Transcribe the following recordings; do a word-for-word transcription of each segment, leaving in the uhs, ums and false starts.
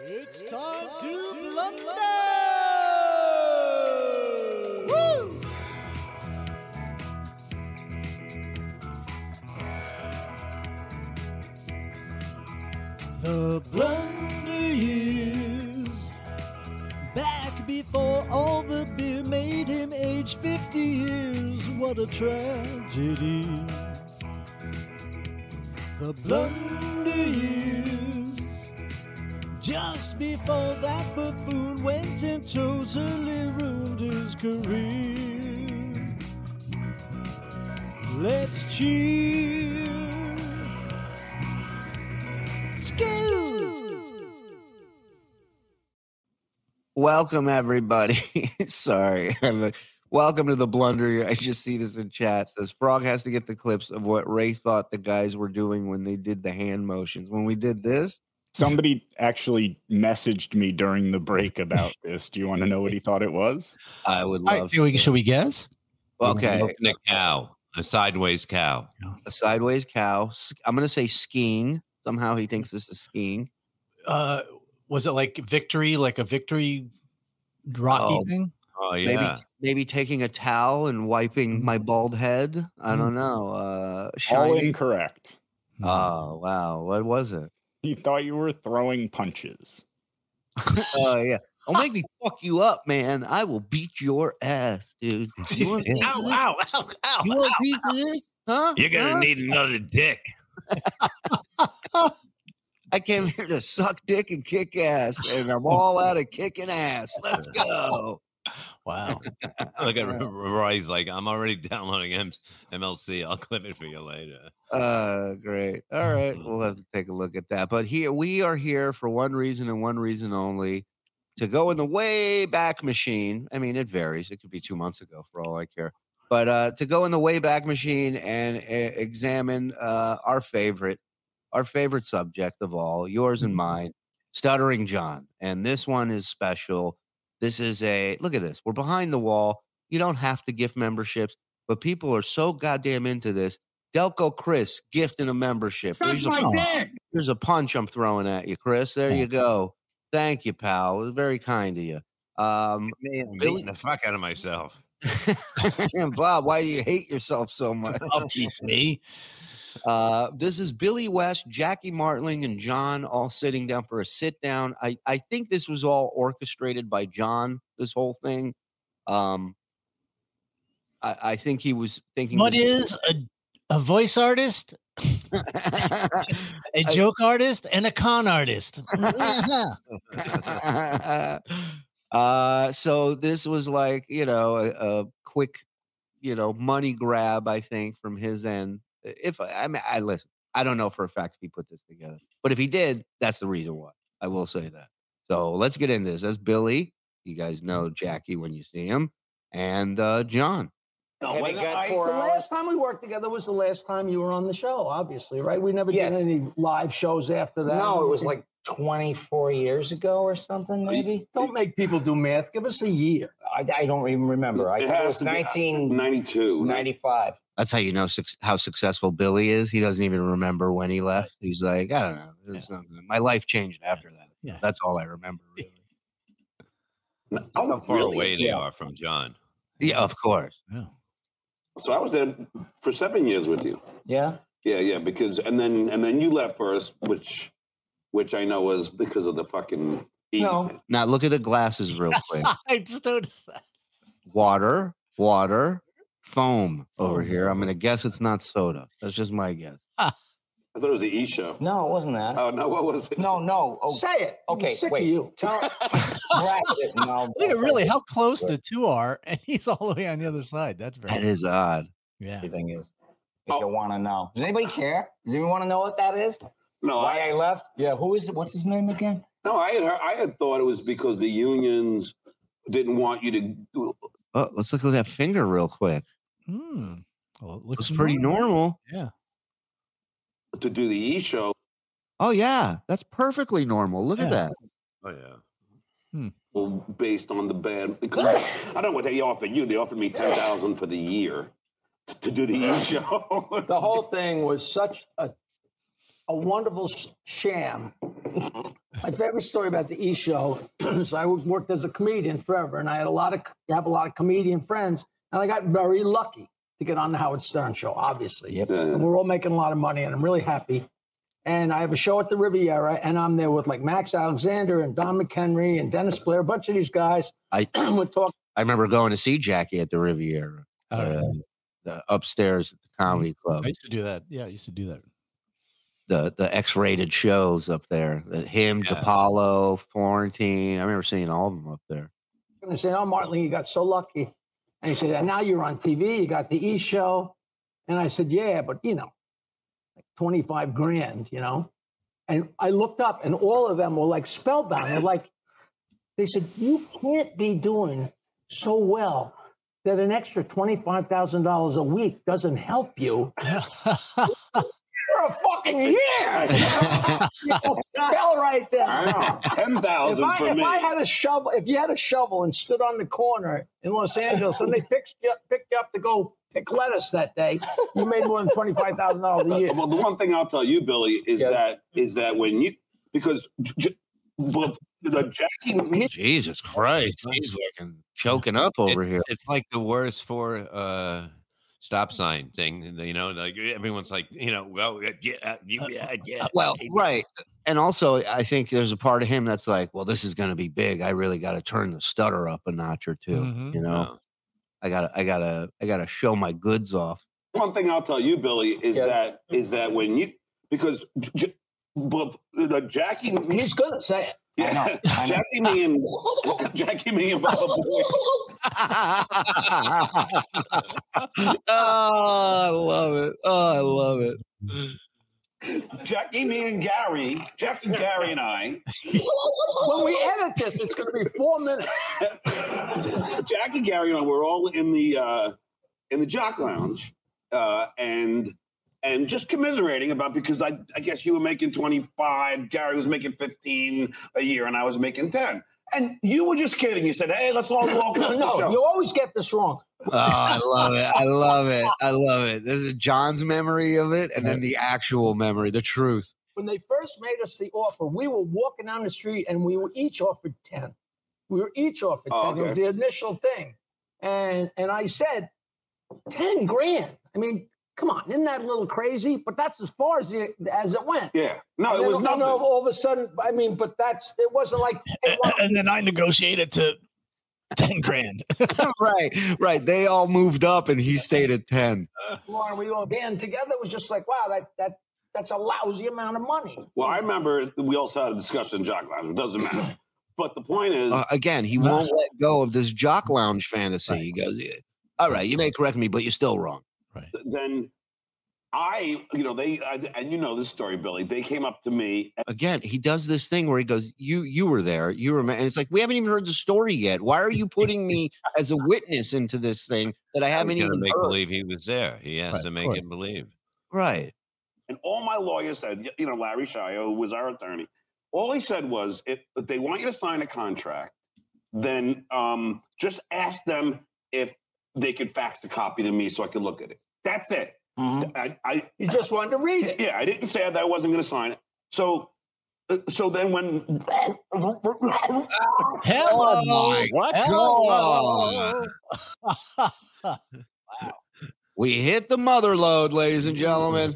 It's time to blunder! Woo! The blunder years, back before all the beer made him age fifty years. What a tragedy. The blunder years, just before that buffoon went and totally ruined his career. Let's cheer. Welcome, everybody. Sorry. Welcome to the blunder. I just see this in chat. It says Frog has to get the clips of what Ray thought the guys were doing when they did the hand motions. When we did this, somebody actually messaged me during the break about this. Do you want to know what he thought it was? I would love. Right, should, we, should we guess? Okay, a cow, a sideways cow, a sideways cow. I'm going to say skiing. Somehow he thinks this is skiing. Uh, was it like victory, like a victory Rocky oh, thing? Oh yeah. Maybe maybe taking a towel and wiping my bald head. I don't know. Uh, All incorrect. Oh wow, what was it? He thought you were throwing punches. Oh uh, yeah. Don't make me fuck you up, man. I will beat your ass, dude. You want ow, ow, ow, ow, you want ow, a piece ow. of this? Huh? You're gonna huh? need another dick. I came here to suck dick and kick ass, and I'm all out of kicking ass. Let's go. Wow. Look at Roy's like, I'm already downloading M L C. I'll clip it for you later. Uh, great. All right. We'll have to take a look at that. But here we are here for one reason and one reason only, to go in the way back machine. I mean, it varies. It could be two months ago for all I care. But uh, to go in the way back machine and uh, examine uh, our favorite, our favorite subject of all, yours and mine, Stuttering John. And this one is special. This is a, look at this. We're behind the wall. You don't have to gift memberships, but people are so goddamn into this. Delco Chris gifting a membership. Here's a, here's a punch I'm throwing at you, Chris. There you go. Thank you, pal. It was very kind of you. Um, Man, I'm Billy- beating the fuck out of myself. Bob, why do you hate yourself so much? I'll teach me. Uh, this is Billy West, Jackie Martling, and John all sitting down for a sit down. I, I think this was all orchestrated by John, this whole thing. Um, I, I think he was thinking. What this- is a, a voice artist, a joke artist, and a con artist? uh, so this was like, you know, a, a quick, you know, money grab, I think, from his end. If I mean, I listen, I don't know for a fact if he put this together, but if he did, that's the reason why. I will say that. So let's get into this. That's Billy. You guys know Jackie when you see him, and uh, John. No, when I, the last time we worked together was the last time you were on the show, obviously, right? We never yes. did any live shows after that. No, it was like twenty-four years ago or something, maybe. Don't make people do math. Give us a year. I, I don't even remember. I, it, it was nineteen ninety-two, ninety-five. That's how you know su- how successful Billy is. He doesn't even remember when he left. He's like, I don't know. It's not good. My life changed after that. Yeah. That's all I remember. Really. That's how far really? away they yeah. are from John. Yeah, of course. Yeah. So I was there for seven years with you. Yeah. Yeah, yeah. Because and then and then you left first, which which I know was because of the fucking. No. Now look at the glasses real quick. I just noticed that. Water, water, foam over here. I'm gonna guess it's not soda. That's just my guess. I thought it was the E show. No, it wasn't that. Oh no, what was it? No, no. Oh, say it. Okay, I'm sick wait. of you. Tell, it. No, Look at really how close the two are, and he's all the way on the other side. That's very. That is odd. Yeah. Everything is. If Oh. you want to know, does anybody care? Does anyone want to know what that is? No, Why I, I left? Yeah. Who is it? What's his name again? no, I had heard, I had thought it was because the unions didn't want you to do. Oh, let's look at that finger real quick. Hmm. Well, it Looks looks pretty normal. Yeah. to do the E show. Oh yeah, that's perfectly normal. Look at Yeah. that. Oh yeah. Well, based on the bad, because I don't know what they offered you. They offered me ten thousand for the year to do the E show. The whole thing was such a a wonderful sh- sham My favorite story about the E! Show is I worked as a comedian forever, and I had a lot of have a lot of comedian friends, and I got very lucky to get on the Howard Stern Show, obviously. Yep. And we're all making a lot of money, and I'm really happy. And I have a show at the Riviera, and I'm there with like Max Alexander and Don McHenry and Dennis Blair, a bunch of these guys. I we're talking. I remember going to see Jackie at the Riviera, Oh, uh, the upstairs at the comedy club. I used to do that. Yeah, I used to do that. The the X-rated shows up there. The, him, Yeah. DePaulo, Florentine. I remember seeing all of them up there. And they said, "Oh, Martin, you got so lucky." And he said, "And now you're on T V. You got the E! Show." And I said, "Yeah, but you know, like twenty-five grand, you know." And I looked up, and all of them were like spellbound. They're like, they said, "You can't be doing so well that an extra twenty-five thousand dollars a week doesn't help you." For a fucking year, you know, fell right there. I know. ten If thousand I, for if me. I had a shovel, if you had a shovel and stood on the corner in Los Angeles and they picked you, picked you up to go pick lettuce that day, you made more than twenty-five thousand dollars a year. Well, the one thing I'll tell you, Billy, is Yes. that is that when you because j- well, the Jackie Jesus Christ, he's fucking choking up over it's, here. it's like the worst for uh stop sign thing. You know, like everyone's like, you know, well, yeah, yeah, yeah. Well, right. And also, I think there's a part of him that's like, well, this is going to be big. I really got to turn the stutter up a notch or two. Mhm. You know, Oh. I got to, I got to, I got to show my goods off. one thing I'll tell you, Billy, is Yes. that is that when you because j- both the Jackie He's good at saying it. yeah, I know, I know. Jackie me and Jackie me and Baba Boy. Oh, I love it. Oh, I love it. Jackie, me and Gary, Jackie, Gary, and I, When we edit this, it's going to be four minutes. Jackie, Gary, and I were all in the uh, in the Jock Lounge, uh, and and just commiserating about because I I guess you were making twenty-five, Gary was making fifteen a year, and I was making ten. And you were just kidding. You said, "Hey, let's all walk No, off the no, show." you always get this wrong. Oh, I love it. I love it. I love it. This is John's memory of it, and then the actual memory, the truth. When they first made us the offer, we were walking down the street and we were each offered ten. We were each offered ten. Oh, It was okay. the initial thing. And and I said, ten grand. I mean, come on, isn't that a little crazy? But that's as far as it, as it went. Yeah, no, And it then- was and nothing. then all of a sudden, I mean, but that's, it wasn't like, hey, well, And then I negotiated to ten grand. Right, right. They all moved up, and he stayed at ten. Lauren, we all band together. It was just like, wow, that that that's a lousy amount of money. Well, I remember we also had a discussion in Jock Lounge. It doesn't matter. But the point is, Uh, again, he won't let go of this jock lounge fantasy. He goes, "Yeah, all right, you may correct me, but you're still wrong." Right. then I, you know, they, I, and you know this story, Billy. They came up to me. And, Again, he does this thing where he goes, "You, you were there, you were," and it's like we haven't even heard the story yet. Why are you putting me as a witness into this thing that I haven't He's gonna even make heard? believe he was there. He has Right, to of make course. him believe. Right. and all my lawyer said, you know, Larry Shio, who was our attorney, all he said was, if, if they want you to sign a contract, then um, just ask them if they could fax a copy to me so I could look at it. That's it. Mhm. I, I, You just wanted to read it. yeah, I didn't say that I wasn't going to sign it. So, uh, so then when Hello. my What? God. We hit the mother load, ladies and gentlemen.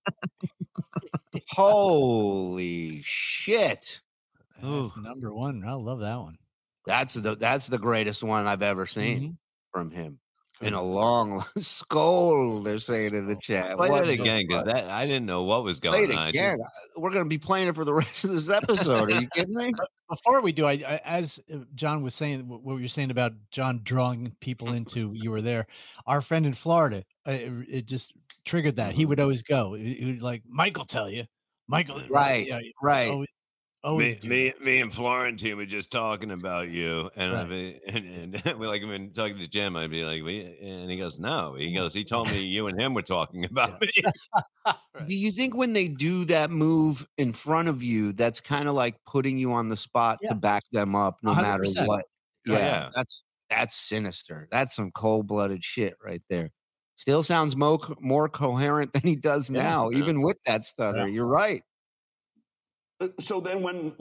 Holy shit. That's number one. I love that one. That's the that's the greatest one I've ever seen Mhm. from him. In a long skull, they're saying in the chat. Play What that the again, because fuck? that I didn't know what was Play going it on. I just- again. We're gonna be playing it for the rest of this episode. Are you kidding me? Before we do, I, I as uh, John was saying, wh- what you're saying about John drawing people into you were there. Our friend in Florida, uh, it, it just triggered that. He would always go. He, he would like, Michael tell you, Michael, Right, yeah, right. Always, always Me, do me, that. me and Florentine were just talking about you, and Right. I'd be, and, and we like been talking to Jim. I'd be like, we, and he goes, no, he goes, he told me you and him were talking about me. Right. Do you think when they do that move in front of you, that's kind of like putting you on the spot Yeah. to back them up no one hundred matter percent. what? Oh, Yeah, yeah. that's that's sinister. That's some cold-blooded shit right there. Still sounds mo- more coherent than he does Yeah. now, Yeah. even with that stutter. Yeah. You're right. uh, so then when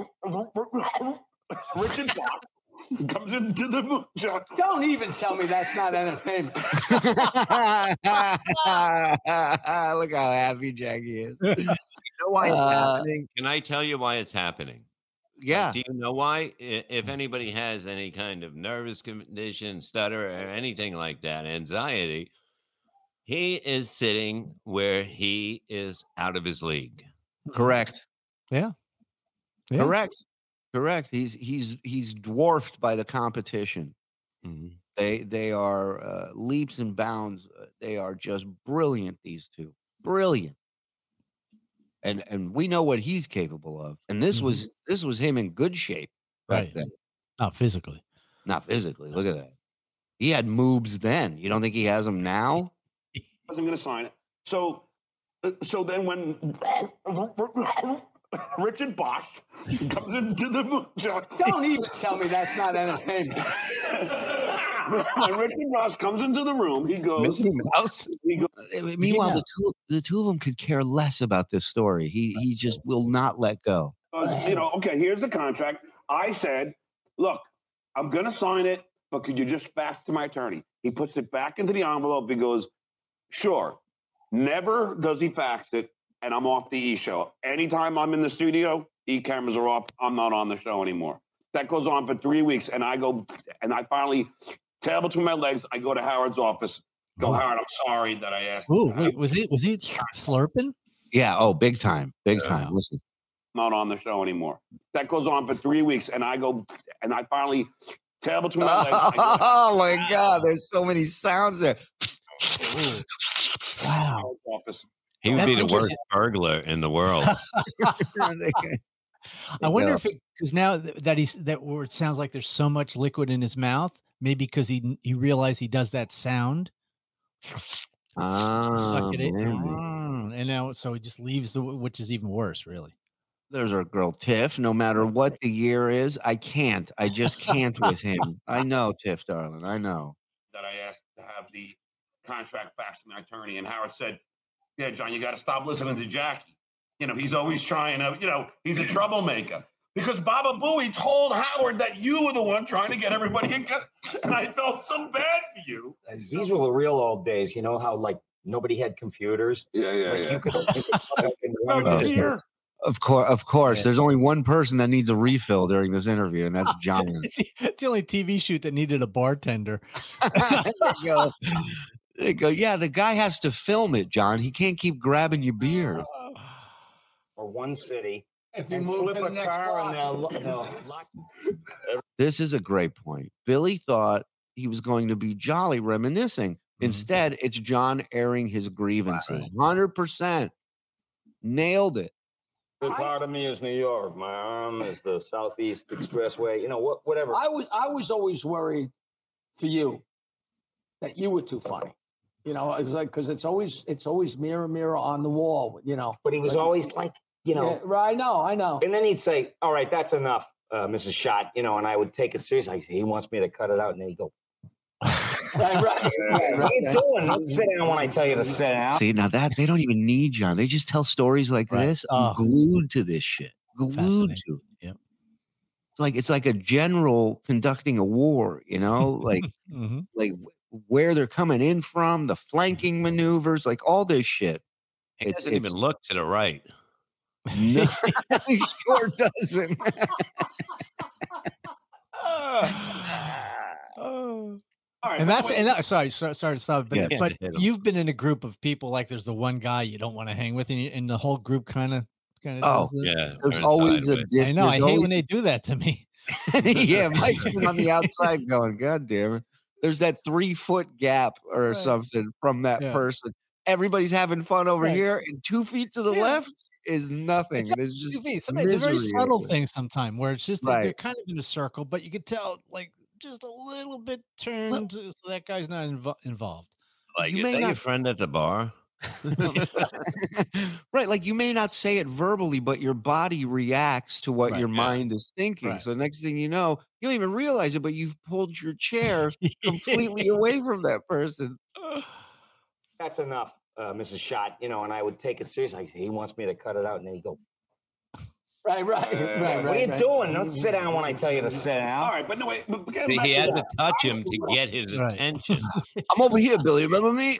Richard Fox comes into the movie, Don't even tell me that's not entertainment. Look how happy Jackie is. You know why it's Uh, happening? Can I tell you why it's happening? Yeah. Do you know why? I- If anybody has any kind of nervous condition, stutter, or anything like that, anxiety, he is sitting where he is out of his league. Correct. Yeah. Yeah. Correct. Correct. He's he's he's dwarfed by the competition. Mhm. They they are uh, leaps and bounds. uh, They are just brilliant. These two, brilliant. And and we know what he's capable of. And this Mhm. was this was him in good shape back Right. then, Not physically. not physically. Look at that. He had moves then. You don't think he has them now? wasn't going to sign it. So, uh, so then when Richard Bosch comes into the movie, Don't even tell me that's not entertainment. when Richard Bosch comes into the room, he goes, Mickey Mouse. he goes, Uh, Meanwhile, Yeah. the two the two of them could care less about this story. He he just will not let go. you know, okay, here's the contract. I said, look, I'm going to sign it, but could you just fax to my attorney? He puts it back into the envelope. He goes, sure. Never does he fax it, and I'm off the E show. Anytime I'm in the studio, E cameras are off. I'm not on the show anymore. That goes on for three weeks, and I go, and I finally, tail between my legs, I go to Howard's office. Go, Wow. Howard, I'm sorry that I asked. Ooh, I'm wait, was he was he slurping? Yeah. Oh, big time. Big Yeah. time. Listen. not on the show anymore. That goes on for three weeks, and I go, and I finally, tail between my legs. I go to Oh my God! There's so many sounds there. Wow. Howard's office. He would That's be the worst interesting. burglar in the world. I wonder Yeah. if it because now th- that he's that where it sounds like there's so much liquid in his mouth, maybe because he he realized he does that sound. Ah, Suck it in. maybe. Mm, and now so he just leaves the which is even worse, really. There's our girl Tiff. No matter what the year is, I can't. I just can't with him. I know, Tiff, darling. I know. That I asked to have the contract faxed to my attorney, and Howard said, yeah, John, you got to stop listening to Jackie. You know, he's always trying to, you know, he's a troublemaker. Because Baba Booey told Howard that you were the one trying to get everybody in. co- And I felt so bad for you. These were the real old days. You know how like nobody had computers. Yeah, yeah, Like yeah. you could, you could fucking run Oh, this- here. Of course, of course. Yeah. There's only one person that needs a refill during this interview, and that's John. It's the, it's the only T V shoot that needed a bartender. they go, they go, yeah, the guy has to film it, John. He can't keep grabbing your beer. or one city. If you and move flip to the a next car block. and they'll, lo- they'll lock This is a great point. Billy thought he was going to be jolly reminiscing. Instead, it's John airing his grievances. one hundred percent. Nailed it. Good part of me is New York. My arm is the Southeast Expressway. You know, what, whatever. I was I was always worried for you that you were too funny. You know, it's like because it's always it's always mirror mirror on the wall. You know, But he was always like, you know, yeah, right? I know, I know. and then he'd say, all right, that's enough, uh, Missus Schott. You know, and I would take it seriously. Like, he wants me to cut it out. And then he'd go, Right, right, right, what are right, you right. doing? Don't sit down when I tell you to sit down. See, now that they don't even need John. They just tell stories like Right. this. I'm Oh. glued to this shit. Glued Fascinating. to it. Yep. It's like it's like a general conducting a war, you know, like Mhm. like where they're coming in from, the flanking maneuvers, like all this shit. He It's- doesn't even it's- look to the right. No, he sure doesn't. Oh. All right, And by the that's way- and that, sorry, sorry, sorry to stop, but Yeah. Yeah, but hit 'em. you've been in a group of people like there's the one guy you don't want to hang with, and, you, and the whole group kind of kind of. Oh, Yeah. There's turn always a sideways. dis- I know. I there's hate always- when they do that to me. yeah, Mike's been on the outside going, God damn it. There's that three foot gap or Right. something from that Yeah. person. Everybody's having fun over Right. here, and two feet to the Yeah. left is nothing. It's There's just Two feet. Sometimes it's a very misery subtle over it. thing sometimes where it's just that they're Right. kind of in a circle, but you could tell like just a little bit turned so that guy's not invo- involved. Like, You is may that your not- friend at the bar? right. Like you may not say it verbally, but your body reacts to what Right, your yeah. mind is thinking. Right. So next thing you know, you don't even realize it, but you've pulled your chair completely away from that person. That's enough, uh, Missus Schott. You know, and I would take it seriously. Like, he wants me to cut it out. And then he'd go, Right, right, Uh, right, right. What are you right. doing? Don't sit down when I tell you to sit down. All right, but no wait. But getting See, back he to had that, to touch I him to thought- get his Right. attention. I'm over here, Billy. Remember me?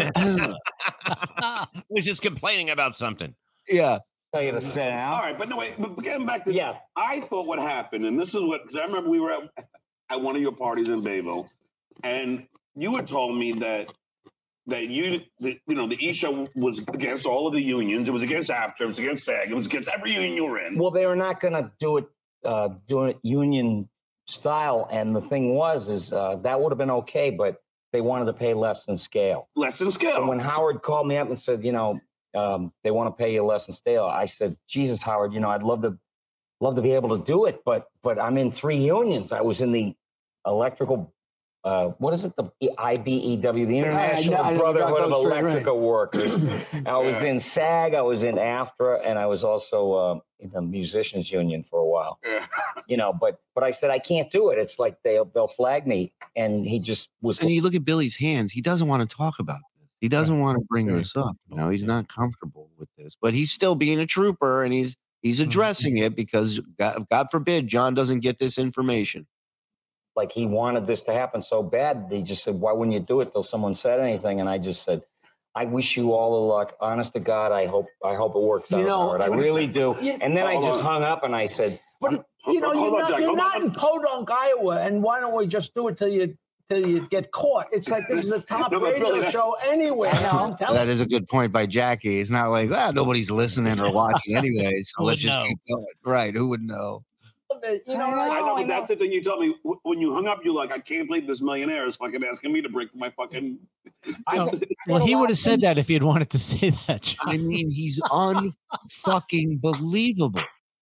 He was just complaining about something. Yeah. Tell you to sit down. All right, but no wait. But getting back to Yeah. I thought what happened, and this is what because I remember we were at, at one of your parties in Bayville, and you had told me that that you that, you know the E show was against all of the unions. It was against AFTRA. It was against SAG. It was against every union you were in. Well, they were not going to do it, uh, do it union style. And the thing was, is uh, that would have been okay, but they wanted to pay less than scale. Less than scale. So when Howard called me up and said, you know, um, they want to pay you less than scale, I said, Jesus, Howard, you know, I'd love to, love to be able to do it, but, but I'm in three unions. I was in the electrical. Uh, what is it? The I B E W, the International I know- I know Brotherhood about of those three, right. Electrical Workers. I was Yeah. in SAG, I was in AFTRA, and I was also uh, in the Musicians Union for a while. Yeah. You know, but but I said I can't do it. It's like they'll they'll flag me, and he just was. And you look at Billy's hands, he doesn't want to talk about this. He doesn't want to bring Very this up. You know, he's yeah. not comfortable with this, but he's still being a trooper and he's he's Mhm. addressing it because God, God forbid John doesn't get this information. like he wanted this to happen so bad. They just said, why wouldn't you do it till someone said anything? And I just said, I wish you all the luck. Honest to God, I hope I hope it works You out, know, Howard. I really do. you- And then I Hold just on. hung up and I said, But you know, Hold you're on, not, Jack, you're hold not on. in Podunk, Iowa, and why don't we just do it till you till you get caught? It's like this is a top No, but radio Billy, that- show anyway. I'm telling That is a good point by Jackie. It's not like, ah, nobody's listening or watching anyway, so Who let's would just know? keep going. Right? Who would know? you, you know, I like, I know, I but that's know. the thing you told me Wh- when you hung up. You're like, I can't believe this millionaire is fucking asking me to break my fucking. I No, think- Well, he would have said that if he had wanted to say that. I mean, he's unfucking believable.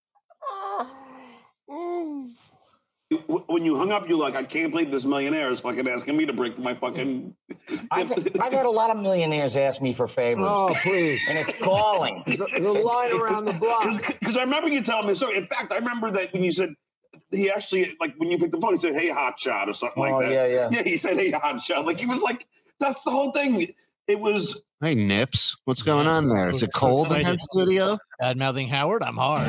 Wh- When you hung up, you're like, I can't believe this millionaire is fucking asking me to break my fucking. I've, I've had a lot of millionaires ask me for favors, oh, please. and it's galling. the, the line around the block. Because I remember you telling me. So in fact, I remember that when you said he actually like when you picked the phone, he said, "Hey, hot shot" or something Oh, like that. yeah, yeah. Yeah, he said, "Hey, hot shot." Like he was like, that's the whole thing. It was. Hey, Nips, what's going on there? Is it So cold in excited. that studio? Bad mouthing Howard, I'm hard.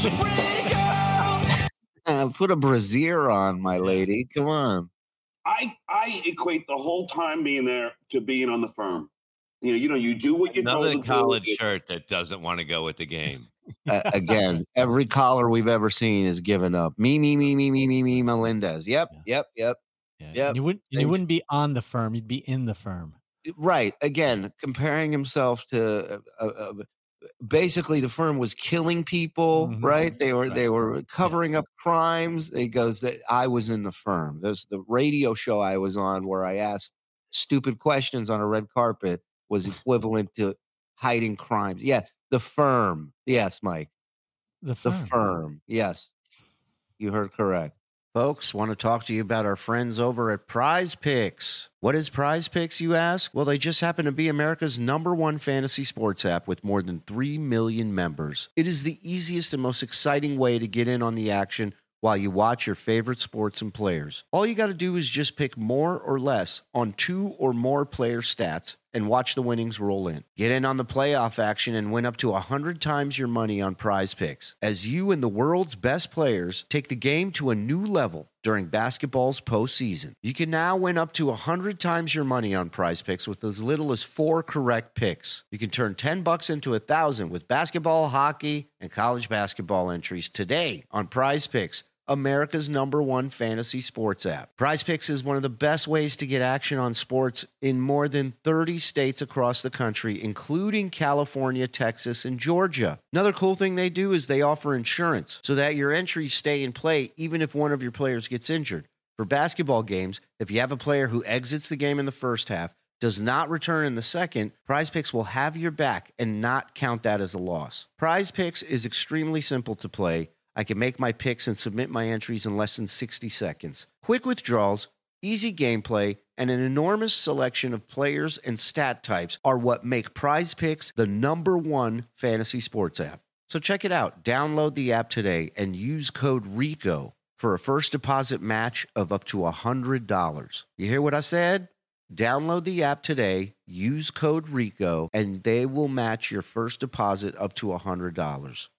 Uh, put a brassiere on, my lady. Come on. I I equate the whole time being there to being on the firm. You know, you know, you do what you're told Another to do. college shirt that doesn't want to go with the game. Uh, again, every caller we've ever seen is given up. Me, me, me, me, me, me, me, Melendez. Yep, Yeah. yep, yep. Yeah. Yep. And you wouldn't and you Thanks. wouldn't be on the firm, you'd be in the firm. Right. Again, comparing himself to uh, uh, uh, basically the firm was killing people, Mhm. right? They were Right. they were covering up crimes. It goes that I was in the firm. There's the radio show I was on where I asked stupid questions on a red carpet was equivalent to hiding crimes. Yeah, the firm. Yes, Mike. The The firm. firm. Yes. You heard correct. Folks, want to talk to you about our friends over at Prize Picks. What is Prize Picks, you ask? Well, they just happen to be America's number one fantasy sports app with more than three million members. It is the easiest and most exciting way to get in on the action while you watch your favorite sports and players. All you got to do is just pick more or less on two or more player stats and watch the winnings roll in. Get in on the playoff action and win up to one hundred times your money on Prize Picks as you and the world's best players take the game to a new level during basketball's postseason. You can now win up to one hundred times your money on Prize Picks with as little as four correct picks. You can turn ten bucks into one thousand with basketball, hockey, and college basketball entries today on Prize Picks, America's number one fantasy sports app. Prize Picks is one of the best ways to get action on sports in more than thirty states across the country, including California, Texas, and Georgia. Another cool thing they do is they offer insurance so that your entries stay in play even if one of your players gets injured. For basketball games, if you have a player who exits the game in the first half, does not return in the second, Prize Picks will have your back and not count that as a loss. Prize Picks is extremely simple to play. I can make my picks and submit my entries in less than sixty seconds. Quick withdrawals, easy gameplay, and an enormous selection of players and stat types are what make Prize Picks the number one fantasy sports app. So check it out. Download the app today and use code RICO for a first deposit match of up to one hundred dollars. You hear what I said? Download the app today, use code RICO, and they will match your first deposit up to one hundred dollars.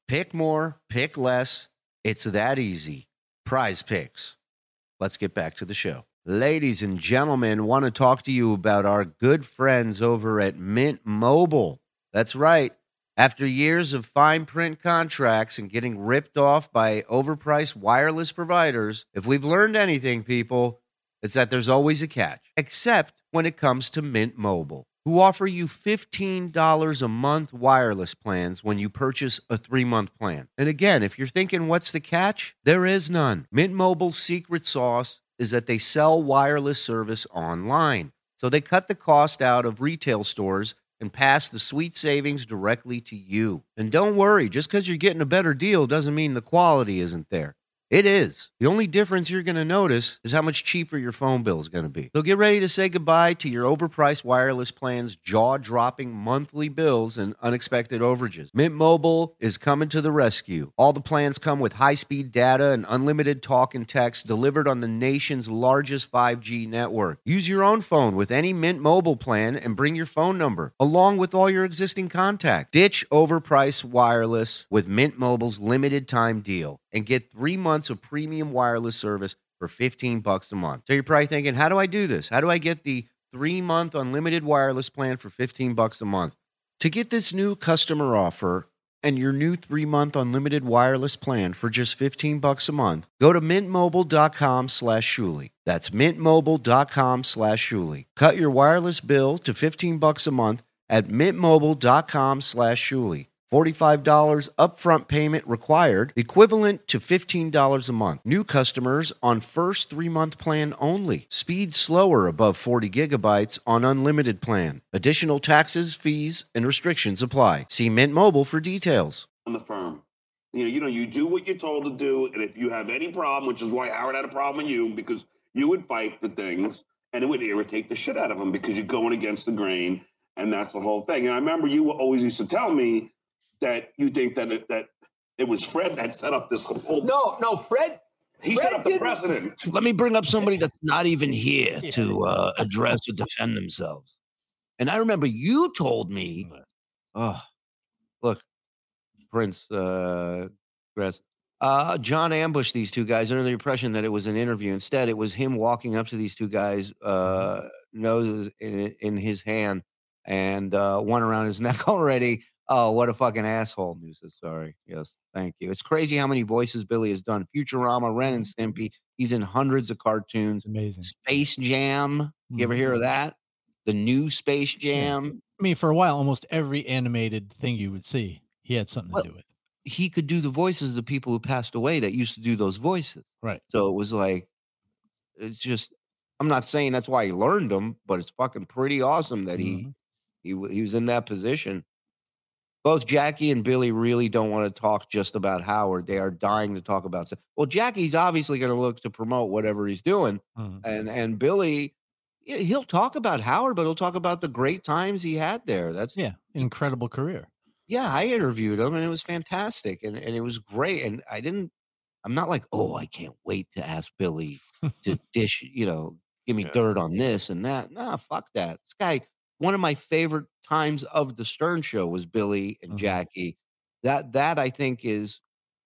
Pick more, pick less. It's that easy. Prize Picks. Let's get back to the show. Ladies and gentlemen, want to talk to you about our good friends over at Mint Mobile. That's right. After years of fine print contracts and getting ripped off by overpriced wireless providers, if we've learned anything, people, it's that there's always a catch, except when it comes to Mint Mobile, who offer you fifteen dollars a month wireless plans when you purchase a three-month plan. And again, if you're thinking, what's the catch? There is none. Mint Mobile's secret sauce is that they sell wireless service online. So they cut the cost out of retail stores and pass the sweet savings directly to you. And don't worry, just because you're getting a better deal doesn't mean the quality isn't there. It is. The only difference you're going to notice is how much cheaper your phone bill is going to be. So get ready to say goodbye to your overpriced wireless plans, jaw-dropping monthly bills, and unexpected overages. Mint Mobile is coming to the rescue. All the plans come with high-speed data and unlimited talk and text delivered on the nation's largest five G network. Use your own phone with any Mint Mobile plan and bring your phone number, along with all your existing contacts. Ditch overpriced wireless with Mint Mobile's limited time deal and get three months of premium wireless service for fifteen bucks a month. So you're probably thinking, how do I do this? How do I get the three-month unlimited wireless plan for fifteen bucks a month? To get this new customer offer and your new three-month unlimited wireless plan for just fifteen bucks a month, go to mintmobile.com slash Shuli. That's mintmobile.com slash Shuli. Cut your wireless bill to fifteen bucks a month at mintmobile.com slash Shuli. forty-five dollars upfront payment required, equivalent to fifteen dollars a month. New customers on first three-month plan only. Speed slower above forty gigabytes on unlimited plan. Additional taxes, fees, and restrictions apply. See Mint Mobile for details. On the firm. You know, you know, you do what you're told to do, and if you have any problem, which is why Howard had a problem with you, because you would fight for things, and it would irritate the shit out of him because you're going against the grain, and that's the whole thing. And I remember you always used to tell me that you think that it, that it was Fred that set up this whole. No, no, Fred. He Fred set up the didn't- precedent. Let me bring up somebody that's not even here to uh, address or defend themselves. And I remember you told me, oh, look, Prince, uh, Grass, uh, John ambushed these two guys under the impression that it was an interview. Instead, it was him walking up to these two guys, uh, noses in, in his hand, and uh, one around his neck already. Oh, what a fucking asshole. Musa, sorry. Yes, thank you. It's crazy how many voices Billy has done. Futurama, Ren and Stimpy. He's in hundreds of cartoons. Amazing. Space Jam. You ever hear of that? The new Space Jam. I mean, for a while, almost every animated thing you would see, he had something Well, to do with. He could do the voices of the people who passed away that used to do those voices. Right. So it was like, it's just, I'm not saying that's why he learned them, but it's fucking pretty awesome that he, Mhm. he, w- he was in that position. Both Jackie and Billy really don't want to talk just about Howard. They are dying to talk about. Well, Jackie's obviously going to look to promote whatever he's doing, Mhm. and and Billy, yeah, he'll talk about Howard, but he'll talk about the great times he had there. That's Yeah, incredible career. yeah. I interviewed him, and it was fantastic, and and it was great. And I didn't. I'm not like, oh, I can't wait to ask Billy to dish, you know, give me Yeah. dirt on this and that. Nah, fuck that. This guy. One of my favorite times of the Stern Show was Billy and Mhm. Jackie. That that I think is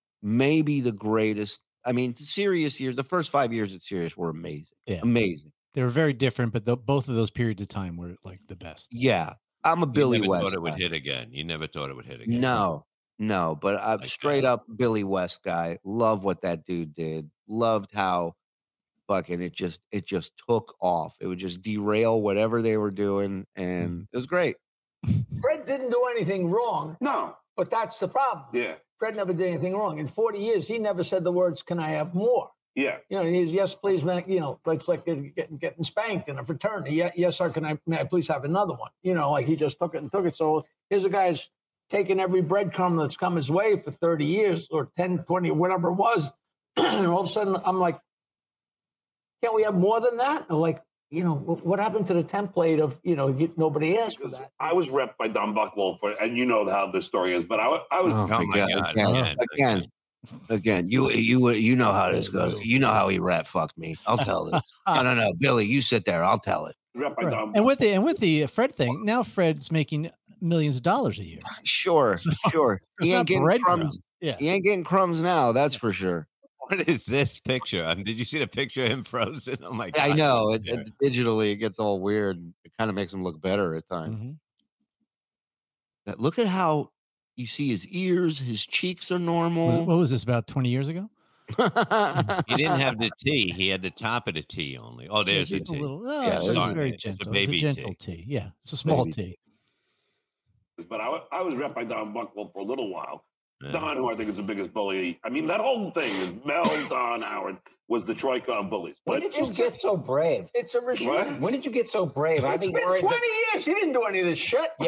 maybe the greatest. I mean, Sirius years, the first five years at Sirius were amazing. Yeah. Amazing. They were very different, but the, both of those periods of time were like the best. Yeah. I'm a You Billy never West. thought it would guy. hit again. You never thought it would hit again. No, no, but I'm Like straight that. up Billy West guy. Love what that dude did. Loved how fucking it just it just took off. It would just derail whatever they were doing, and it was great. Fred didn't do anything wrong, No. but that's the problem. Yeah. Fred never did anything wrong. In forty years, he never said the words, "Can I have more?" Yeah. You know, he's yes, please, man. You know, it's like getting, getting, getting spanked in a fraternity. Yeah, yes, sir. Can I, may I please have another one? You know, like he just took it and took it. So here's a guy's taking every breadcrumb that's come his way for thirty years or ten, twenty, whatever it was. And all of a sudden, I'm like, can't we have more than that? Or like, you know, wh- what happened to the template of, you know, you, nobody asked for that. I was repped by Don Buchwald for, and you know how this story is, but I, wa- I was. Oh, Oh my my God, God, again, again, again, again. again. You you you know how this goes. You know how he rat fucked me. I'll tell this. No, no, no, Billy, you sit there. I'll tell it. repped by Right. Don And with the and with the Fred thing, now Fred's making millions of dollars a year. Sure, So, sure. it's He not ain't getting breadcrumbs. crumbs. Yeah. He ain't getting crumbs now. That's for sure. What is this picture? Um, did you see the picture of him frozen? Oh my god! I know. It, Yeah. it, digitally, it gets all weird. It kind of makes him look better at times. Mhm. That- Look at how you see his ears. His cheeks are Was, normal. what was this, about twenty years ago? He didn't have the T. He had the top of the T only. Oh, Yeah, there's the just a T. little. Oh, Yeah, it's there's just a very T. It's a gentle. It's a baby gentle T. T. Yeah, it's a small Baby T. But I, wa- I was rep by Don Buchwald for a little while. Yeah. Don, who I think is the biggest bully. I mean, that whole thing is Mel, Don, Howard was the troika of bullies. When But did you get so brave? It's a regime. What? When did you get so brave? I've It's been been worried. twenty years. He didn't do any of this shit. Yeah,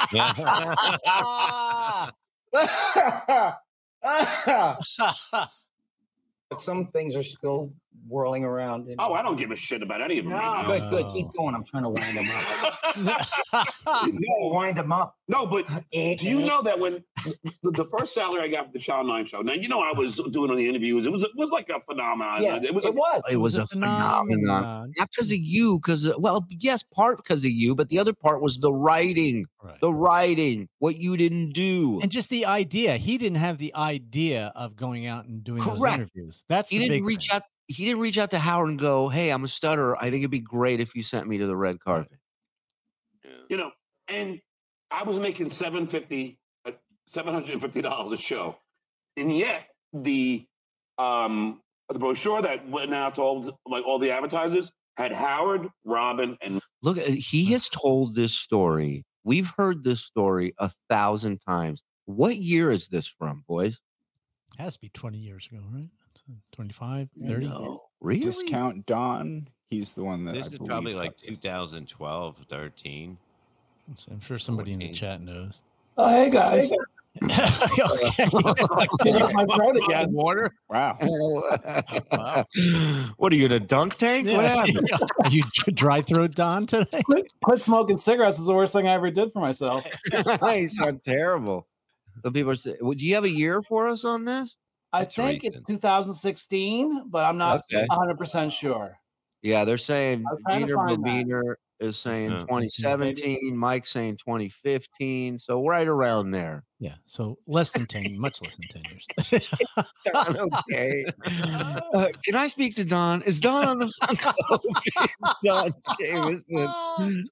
but, but some things are still whirling around. in- oh, I don't give a shit about any of them No. right now. good, good. Keep Oh. going. I'm trying to wind them up. No, wind them up. No, but do you know that when the, the first salary I got for the Channel Nine show? Now you know I was doing all the interviews. It was it was like a phenomenon. Yeah, it was. it a, was. It was a phenomenon. Not because of you, because well, yes, part because of you, but the other part was the writing, Right. the writing, what you didn't do. And just the idea. He didn't have the idea of going out and doing those Correct. interviews. That's He the didn't big reach thing. out. He didn't reach out to Howard and go, "Hey, I'm a stutterer. I think it'd be great if you sent me to the red carpet." you know, and I was making seven fifty, uh, seven hundred and fifty dollars a show, and yet the um the brochure that went out to all the- like all the advertisers had Howard, Robin, and Look, uh, he has told this story. We've heard this story a thousand times. What year is this from, boys? Has to be twenty years ago, right? twenty-five, thirty. No, really? Discount Don. He's the one that This I is believe probably like got this. two thousand twelve, thirteen. I'm sure somebody in the fourteen. chat knows. Oh, hey guys. Okay. My throat again. Water? Wow. Wow. What are you in a dunk tank? What Yeah. happened? Are you dry throat Don today? Quit, quit smoking cigarettes is the worst thing I ever did for myself. You sound terrible. So people are saying, well, do you have a year for us on this? I That's think recent. it's two thousand sixteen, but I'm not Okay. one hundred percent sure. Yeah, they're saying I'm trying to Gina find that. Babiner is saying Yeah. twenty seventeen, Mike's saying twenty fifteen. So right around there. Yeah. So less than ten, much less than ten years. Don, okay. Uh, can I speak to Don? Is Don on the phone? Don Jameson.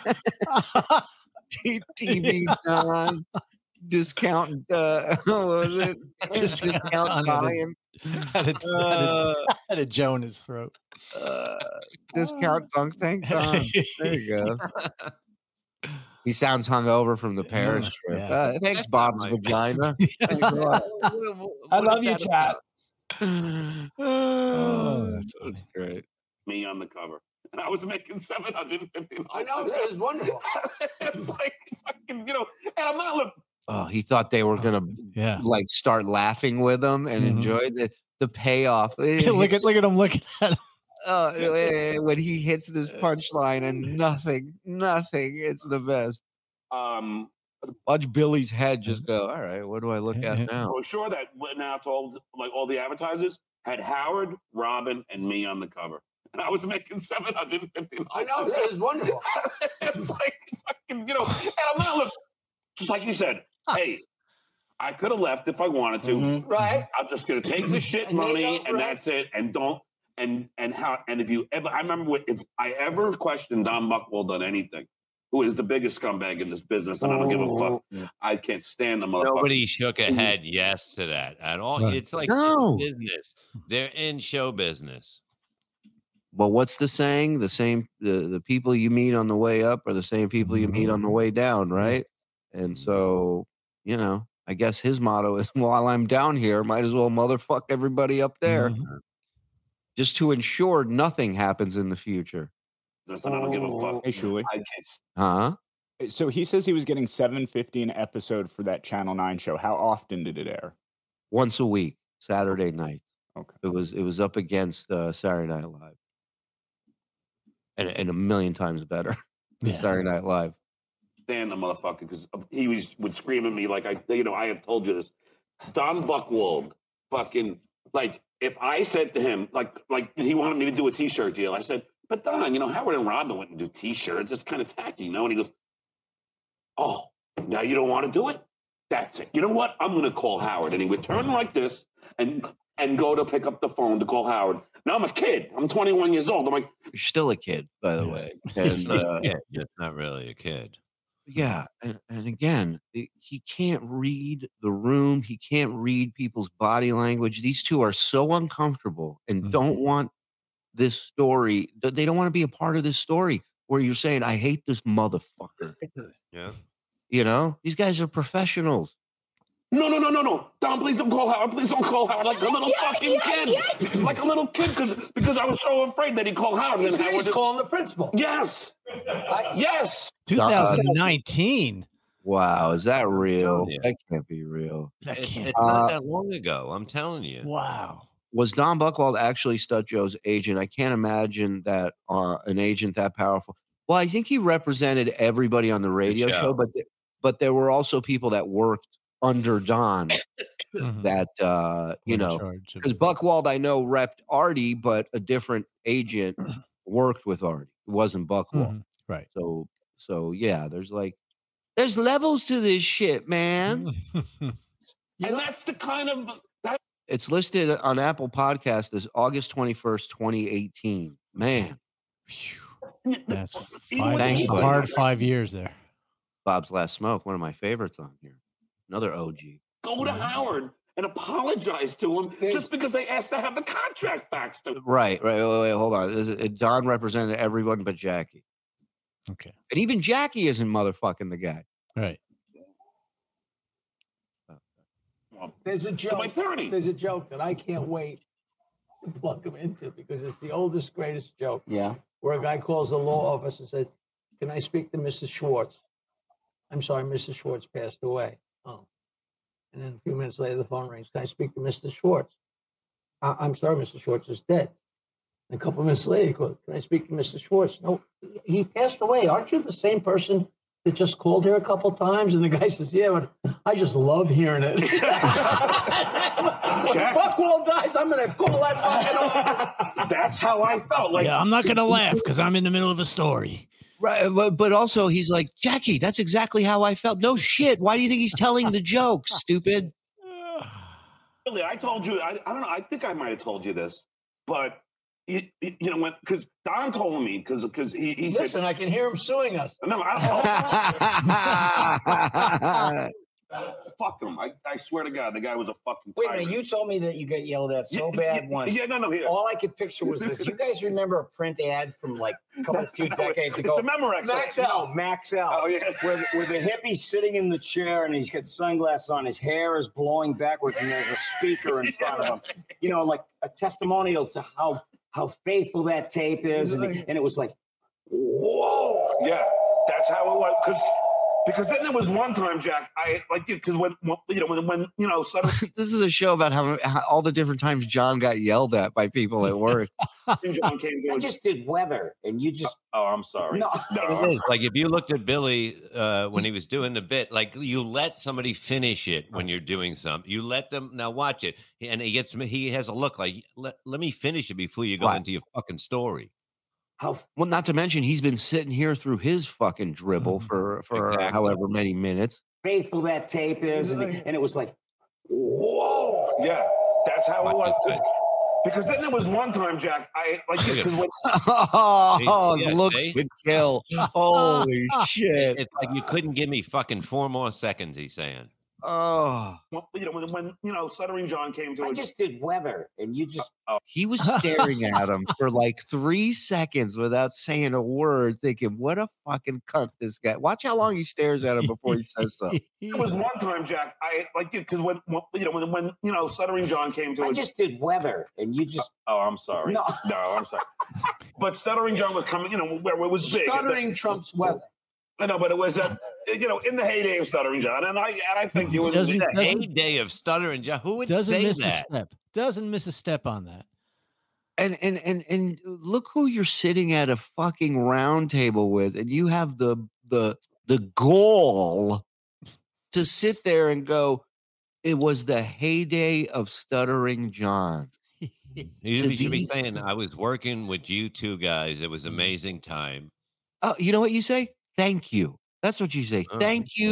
T- TV Don. Discount. Uh, what was it? Just Discount Don had a- Diane. had, a, had, a, Uh, had a Joe in his throat. uh, discount dunk tank Don. There you go. He sounds hungover from the Paris trip. Yeah. Uh, thanks, Bob's Mike. vagina. Thanks a lot. I love you, chat. Oh, that's that's funny. great. me on the cover, and I was making seven hundred and fifty dollars. I know, it was wonderful. It was like fucking, you know, and I'm not looking. Oh, he thought they were gonna Yeah. like start laughing with him and Mhm. enjoy the the payoff. look at look at him looking at him. uh, eh, when he hits this punchline and nothing, nothing. It's the best. Um, Watch Billy's head just go. All right, what do I look Yeah, at yeah. now? brochure that went out to all like all the advertisers had Howard, Robin, and me on the cover, and I was making seven hundred and fifty dollars. I know, it was wonderful. It was like fucking, you know, and I'm not looking. Just like you said, hey, I could have left if I wanted to. Mhm. Right? I'm just gonna take the shit And they money don't, and right? that's it. And don't and and how and if you ever I remember what- if I ever questioned Don Buchwald on anything, who is the biggest scumbag in this business, and I don't give a fuck. I can't stand the motherfucker. Nobody shook a head yes to that at all. Right. It's like No. it's business. They're in show business. Well, what's the saying? The same the, the people you meet on the way up are the same people you meet on the way down, right? And so, you know, I guess his motto is while I'm down here, might as well motherfuck everybody up there. Mhm. Just to ensure nothing happens in the future. Just, and I don't give a fuck. Hey, Shuli. I can't. Huh? So he says he was getting seven fifty an episode for that Channel Nine show. How often did it air? Once a week, Saturday night. Okay. It was it was up against uh, Saturday Night Live. And, and a million times better than Yeah. Saturday Night Live. stand the motherfucker because he was would scream at me like I, you know, I have told you this. Don Buchwald, fucking like if I said to him like like he wanted me to do a T-shirt deal, I said, but Don, you know, Howard and Robin wouldn't do T-shirts. It's kind of tacky, you know. And he goes, oh, Now you don't want to do it? That's it. You know what? I'm going to call Howard. And he would turn like this and and go to pick up the phone to call Howard. Now I'm a kid. I'm twenty-one years old. I'm like, you're still a kid, by the way. And uh, yeah, you're not really a kid. yeah, and, and again, it, he can't read the room. He can't read people's body language. These two are so uncomfortable and Mhm. don't want this story. th- They don't want to be a part of this story where you're saying, I hate this motherfucker. Yeah. You know, these guys are professionals. no, no, no, no, no. Don, please don't call Howard. Please don't call Howard like a little fucking kid. Like a little kid because because I was so afraid that he'd call Howard. He's, And Howard he's calling the principal. Yes. I- Yes. twenty nineteen. Wow, is that real? Yeah. That can't be real. That It's, can't. it's not Uh, that long ago. I'm telling you. Wow. Was Don Buchwald actually Stud Joe's agent? I can't imagine that uh, an agent that powerful. Well, I think he represented everybody on the radio show. show, but th- but there were also people that worked under Don Mhm. that uh, you In know, charge of because it. Buchwald I know repped Artie, but a different agent worked with Artie. It wasn't Buchwald. Mhm. Right. So so yeah, there's like there's levels to this shit, man. And that's the kind of that It's listed on Apple Podcast as August twenty-first, twenty eighteen. Man, That's Even five, with Thanks, that's a buddy. hard five years there. Bob's Last Smoke, one of my favorites on here. Another O G. go to Howard and apologize to him just because they asked to have the contract faxed to him. Right, right. Wait, wait, wait, hold on. This is- Don represented everyone but Jackie. Okay. And even Jackie isn't motherfucking the guy. Right. There's a To my joke. attorney. There's a joke that I can't wait to plug him into because it's the oldest, greatest joke. Yeah. Where a guy calls the law office and said, "Can I speak to Missus Schwartz?" "I'm sorry, Missus Schwartz passed away." "Oh." And then a few minutes later, the phone rings. "Can I speak to Mister Schwartz?" "I- I'm sorry, Mister Schwartz is dead." And a couple of minutes later, he goes, "Can I speak to Mister Schwartz?" "No, he passed away. Aren't you the same person that just called here a couple times?" And the guy says, "Yeah, but I just love hearing it." When Buchwald dies, I'm going to call that fucking office. That's how I felt. Like Yeah, I'm not gonna laugh because I'm in the middle of a story. Right, but, but also he's like, Jackie, that's exactly how I felt. No shit. Why do you think he's telling the joke, stupid? really, I told you. I, I don't know. I think I might have told you this, but you, you know when because Don told me because because he, he Listen, said I can hear him suing us. no. I don't. Fuck him. I, I swear to God, the guy was a fucking Wait a tyrant. minute, you told me that you got yelled at so Yeah, bad yeah, once. Yeah, no, no. Here. All I could picture was this. You guys remember a print ad from like a couple few decades It's ago? the Memorex. Max L. Max L. Oh, yeah. Where, the- where the hippie's sitting in the chair and he's got sunglasses on. His hair is blowing backwards and there's a speaker in front of him. You know, like a testimonial to how how faithful that tape is. And, and it was like, Whoa. Yeah, that's how it was. Because because then there was one time, Jack. I like because when, when you know when when you know suddenly This is a show about how, how all the different times John got yelled at by people at work. John came to I us. just did weather. And you just, Oh, I'm sorry. no. No, It I'm is. Like if you looked at Billy uh, when he was doing the bit, like you let somebody finish it when you're doing something. You let them now watch it, and he gets he has a look like let, let me finish it before you go Right. into your fucking story. How Well, not to mention he's been sitting here through his fucking dribble Mhm. for for Exactly. however many minutes. faithful that tape is. And, and it was like, Whoa. Yeah, that's how it was. Good. Because then there was one time, Jack. I like Look at- because when Oh, Yeah, the looks see? could kill. Holy shit. It's like you couldn't give me fucking four more seconds. He's saying. Oh, when, you know when when you know Stuttering John came to I us. just did weather. And you just, he was staring at him for like three seconds without saying a word, thinking, what a fucking cunt this guy. Watch how long he stares at him before he says something. There was one time, Jack. I like because when, when you know when when you know Stuttering John came to I us. just did weather. And you just, Oh, I'm sorry. No. no, I'm sorry. But Stuttering John was coming. You know where it was big. Stuttering trumps weather. I know, but it was uh, you know in the heyday of Stuttering John, and I and I think you was Doesn't- The doesn't- heyday of stuttering John. Who would Doesn't say miss a that? step. Doesn't miss a step on that. And and and and look who you're sitting at a fucking round table with, and you have the the the gall to sit there and go, it was the heyday of Stuttering John. You To should be these- saying I was working with you two guys. It was amazing time. Oh, you know what you say? Thank you. That's what you say. Oh. Thank you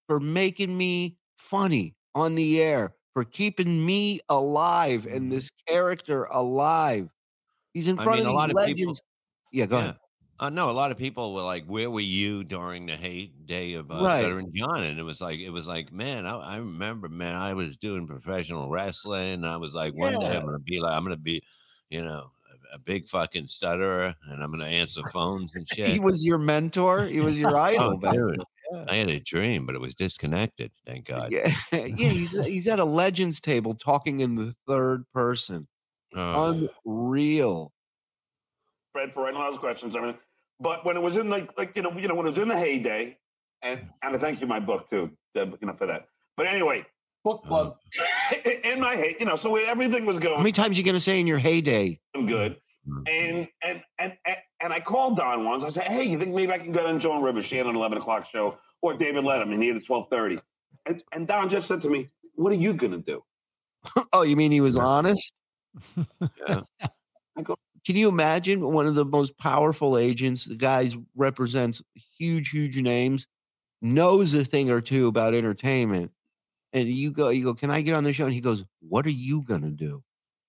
for making me funny on the air, for keeping me alive and this character alive. He's in I front mean, a of lot these of legends. people. Yeah, go Yeah. ahead. Uh, no, a lot of people were like, "Where were you during the heyday of uh, Right. Stuttering John?" And it was like, it was like, man, I, I remember, man, I was doing professional wrestling. And I was like, one day Yeah. I'm gonna be like, I'm gonna be, you know, a, a big fucking stutterer, and I'm gonna answer phones and shit. He was your mentor. He was your idol Oh, back dude, then. Yeah. I had a dream, but it was disconnected. Thank God. Yeah, yeah. He's he's at a legends table talking in the third person. Oh. Unreal. Fred, for writing all those questions, everything. But when it was in like, like you know, you know, when it was in the heyday, and and I thank you, my book too, uh, you know, for that. But anyway, Book club. in my hey, you know, so everything was How going many times are you gonna say in your heyday? good, and and and and and I called Don once. I said, hey, you think maybe I can go on Joan Rivers? She had an eleven o'clock show, or David Letterman. He had a twelve thirty, and and Don just said to me, "What are you gonna do?" Oh, you mean he was honest? Yeah. I go, Can you imagine one of the most powerful agents? The guy represents huge, huge names, knows a thing or two about entertainment, and you go, you go, can I get on the show? And he goes, what are you gonna do?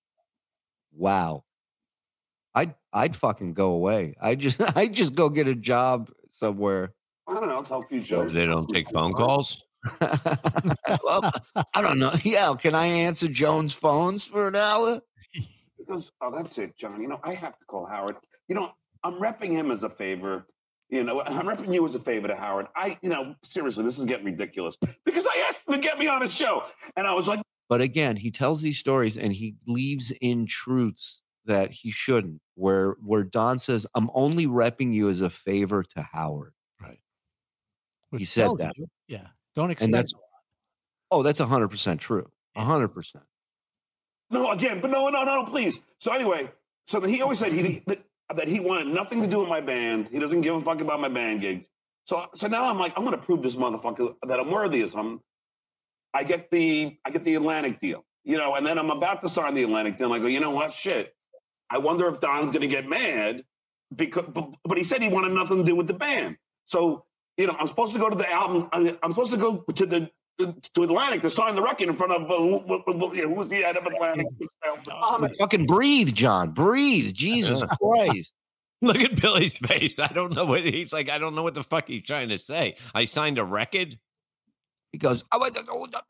Wow. I'd I'd fucking go away. I just I just go get a job somewhere. I don't know. I'll tell a few jokes. They don't take phone calls. Well, I don't know. Yeah, can I answer Joan's phones for an hour? He goes, oh, that's it, John. You know, I have to call Howard. You know, I'm repping him as a favor. You know, I'm repping you as a favor to Howard. I, you know, seriously, this is getting ridiculous because I asked him to get me on his show, and I was like, But again, he tells these stories and he leaves in truths that he shouldn't. Where where Don says, "I'm only repping you as a favor to Howard." Right. He Which said tells that. you- yeah. Don't And expect. that's oh, that's a hundred percent true. A hundred percent. no, again, but no, no, no, please. So anyway, so he always said he that, that he wanted nothing to do with my band. He doesn't give a fuck about my band gigs. So so now I'm like, I'm gonna prove this motherfucker that I'm worthy of something. I get the I get the Atlantic deal, you know, and then I'm about to sign the Atlantic deal. And I go, you know what? Shit. I wonder if Don's gonna get mad because but, but he said he wanted nothing to do with the band. So, you know, I'm supposed to go to the album, I, I'm supposed to go to the to Atlantic to sign the record in front of uh, who, who, who, you know, who's the head of Atlantic? Well, fucking breathe, John. Breathe. Jesus Christ. Look at Billy's face. I don't know what he's like. I don't know what the fuck he's trying to say. I signed a record. He goes, I went to go with the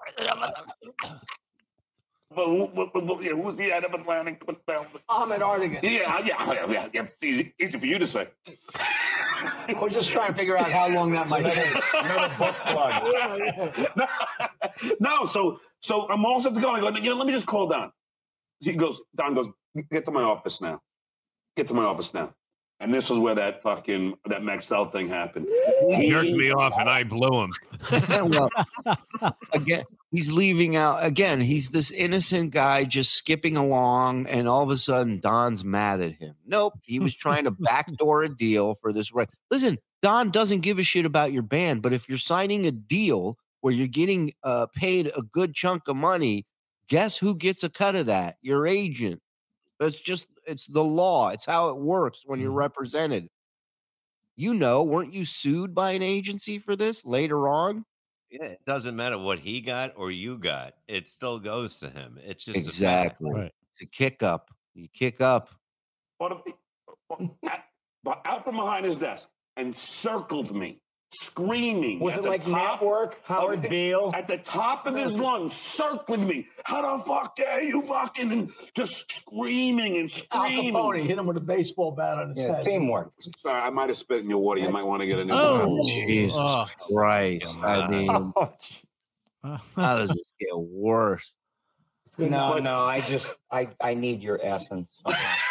But who, who, who, you know, who's the head of Atlantic? Ahmed Artigan. Yeah, yeah, yeah, yeah, yeah. Easy, easy for you to say. I was just trying to figure out how long that might take. Another book plug. no, no, so so I'm all set to go. I go, you know, let me just call Don. He goes, Don goes, get to my office now. Get to my office now. And this was where that fucking that Maxell thing happened. He jerked me off and I blew him. well, again, he's leaving out. Again, he's this innocent guy just skipping along, and all of a sudden, Don's mad at him. Nope, he was trying to backdoor a deal for this. Right? Listen, Don doesn't give a shit about your band, but if you're signing a deal where you're getting uh, paid a good chunk of money, guess who gets a cut of that? Your agent. It's just, it's the law. It's how it works when you're represented. You know, weren't you sued by an agency for this later on? Yeah, it doesn't matter what he got or you got. It still goes to him. It's just a fact. Exactly. Right. It's a kick up. You kick up. But out from behind his desk and circled me, screaming. Was at it the like top- network? Howard Beale? At the top of his lungs, circling me. How the fuck dare you fucking, and just screaming and Al screaming. Capone hit him with a baseball bat on his Yeah, head. teamwork. Sorry, I might have spit in your water. You might want to get a new Oh, one. Jesus Oh. Christ. I mean, Oh, how does this get worse? no, no, I just, I, I need your essence.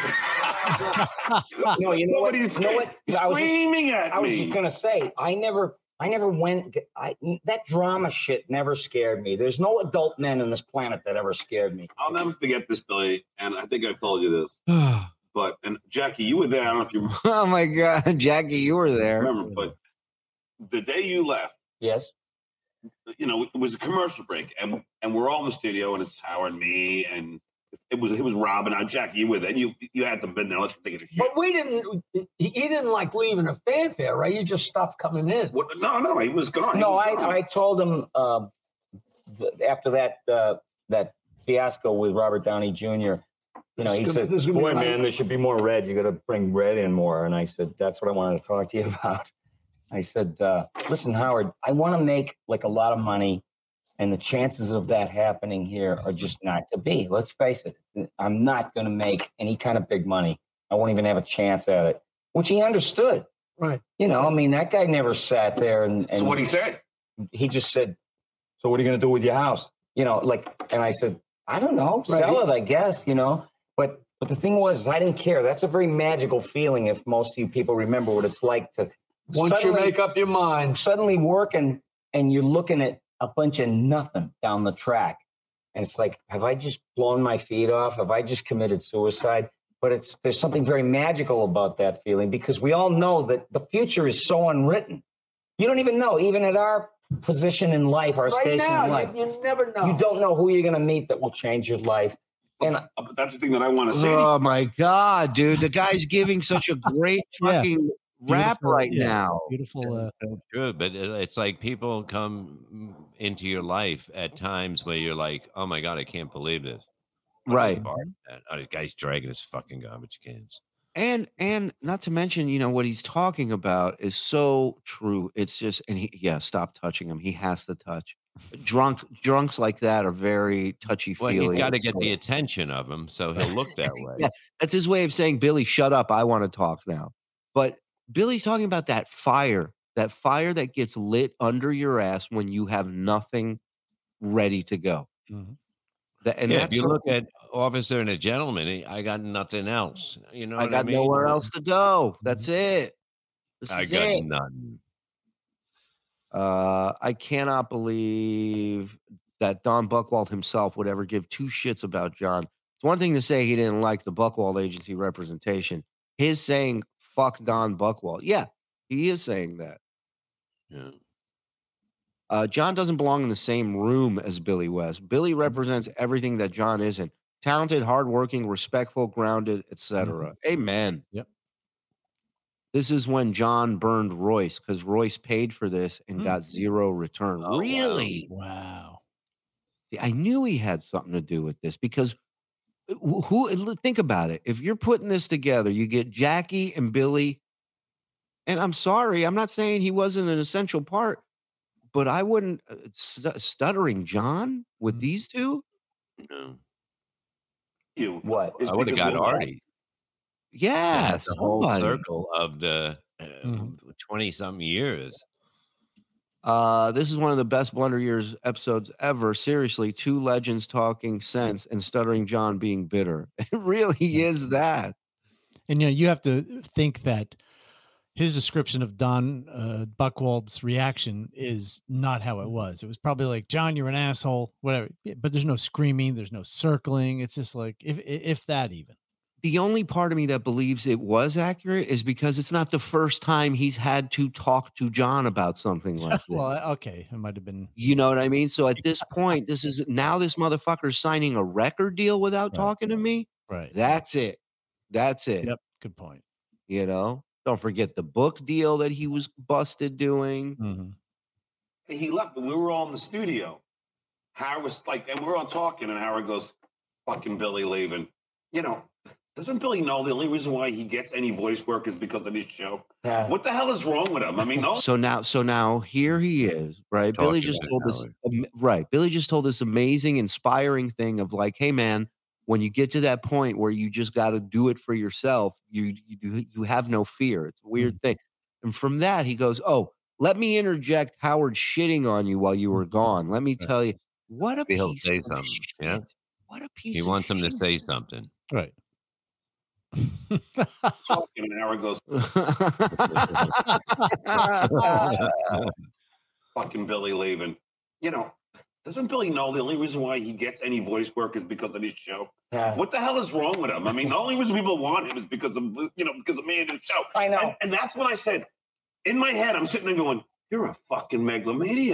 No, you know what? Nobody's You know what? He's I was just- screaming at I was me. just gonna say, I never, I never went. I that drama shit never scared me. There's no adult men on this planet that ever scared me. I'll never forget this, Billy, and I think I've told you this. But and Jackie, you were there. I don't know if you Oh my God, Jackie, you were there. remember, but the day you left, Yes. you know, it was a commercial break, and and we're all in the studio, and it's Howard, me, and it was it was Rob and I, Jackie, you were there. You you had to been there. Let's take it. But we didn't. He he didn't like leaving a fanfare, right? You just stopped coming in. What, no, no, he was gone. He No, was I, gone. I told him uh, th- after that uh, that fiasco with Robert Downey Junior, you know, he This is said, gonna- this is gonna be boy, right." man, there should be more red. You got to bring red in more. And I said, that's what I wanted to talk to you about. I said, uh, listen, Howard, I want to make like a lot of money. And the chances of that happening here are just not to be. Let's face it. I'm not going to make any kind of big money. I won't even have a chance at it, which he understood. Right. You know, I mean, that guy never sat there and, and So what he said? he just said, so what are you going to do with your house? You know, like, and I said, I don't know, sell Right. it, I guess, you know. But but the thing was, I didn't care. That's a very magical feeling if most of you people remember what it's like to Once you suddenly- make up your mind, suddenly working and you're looking at a bunch of nothing down the track. And it's like, have I just blown my feet off? Have I just committed suicide? But it's there's something very magical about that feeling because we all know that the future is so unwritten. You don't even know, even at our position in life, our right station now, in life, you, you never know. you don't know who you're going to meet that will change your life. And Uh, But that's the thing that I want to say. Oh my god, dude! The guy's giving such a great Yeah. fucking rap Beautiful, right yeah. now. Beautiful. Uh, True, but it- it's like people come into your life at times where you're like, "Oh my god, I can't believe this." Right. Oh, the guy's dragging his fucking garbage cans. And and not to mention, you know, what he's talking about is so true. It's just and he yeah, stop touching him. He has to touch. Drunk drunks like that are very touchy Well, feely. he's got to get the attention of him, so he'll look that way. Yeah, that's his way of saying, Billy, shut up. I want to talk now. But Billy's talking about that fire, that fire that gets lit under your ass when you have nothing ready to go. Mhm. That, and yeah, if that's you look something- at Officer and a Gentleman, he- I got nothing else. You know, I what got I mean? nowhere else to go. That's it. This I is got it. nothing. Uh, I cannot believe that Don Buchwald himself would ever give two shits about John. It's one thing to say he didn't like the Buchwald agency representation. His saying "fuck Don Buchwald," yeah, he is saying that. Yeah. Uh, John doesn't belong in the same room as Billy West. Billy represents everything that John isn't: talented, hardworking, respectful, grounded, et cetera. Amen. Yep. This is when John burned Royce because Royce paid for this and Hmm. got zero return. Oh, wow. Really? Wow. I knew he had something to do with this because who, who think about it. If you're putting this together, you get Jackie and Billy. And I'm sorry, I'm not saying he wasn't an essential part, but I wouldn't uh, stu- stuttering John with Mhm. these two. No. You. what? It's I would have because got we're- Artie. Yeah, the whole somebody. circle of the Mhm. twenty something years. Uh, this is one of the best Blunder Years episodes ever. Seriously, two legends talking sense and stuttering John being bitter. It really is that. And you know, you have to think that his description of Don uh, Buchwald's reaction is not how it was. It was probably like, John, you're an asshole, whatever. Yeah, but there's no screaming, there's no circling. It's just like, if if that even. The only part of me that believes it was accurate is because it's not the first time he's had to talk to John about something like this. Well, okay, it might have been. You know what I mean? So at this point, this is now this motherfucker's signing a record deal without Right. talking to me. Right. That's it. That's it. Yep. Good point. You know, don't forget the book deal that he was busted doing. Mhm. He left, but we were all in the studio. Howard was like, and we we're all talking, and Howard goes, fucking Billy leaving. You know, doesn't Billy know the only reason why he gets any voice work is because of this show? Yeah. What the hell is wrong with him? I mean, those So now, so now here he is, right? Billy Talking just to told this, Howard. am- right? Billy just told this amazing, inspiring thing of like, hey man, when you get to that point where you just got to do it for yourself, you you do- you have no fear. It's a weird thing. And from that, he goes, oh, let me interject Howard shitting on you while you were gone. Let me Right. tell you, what a Maybe he'll piece say of something, shit. yeah? What a piece. He of wants him to shit. say something. Right. talking, and Howard goes, fucking Billy leaving. You know, doesn't Billy know the only reason why he gets any voice work is because of this show? Yeah. What the hell is wrong with him? I mean, the only reason people want him is because of, you know, because of me and his show. I know. And, and that's when I said, in my head, I'm sitting there going, you're a fucking megalomaniac.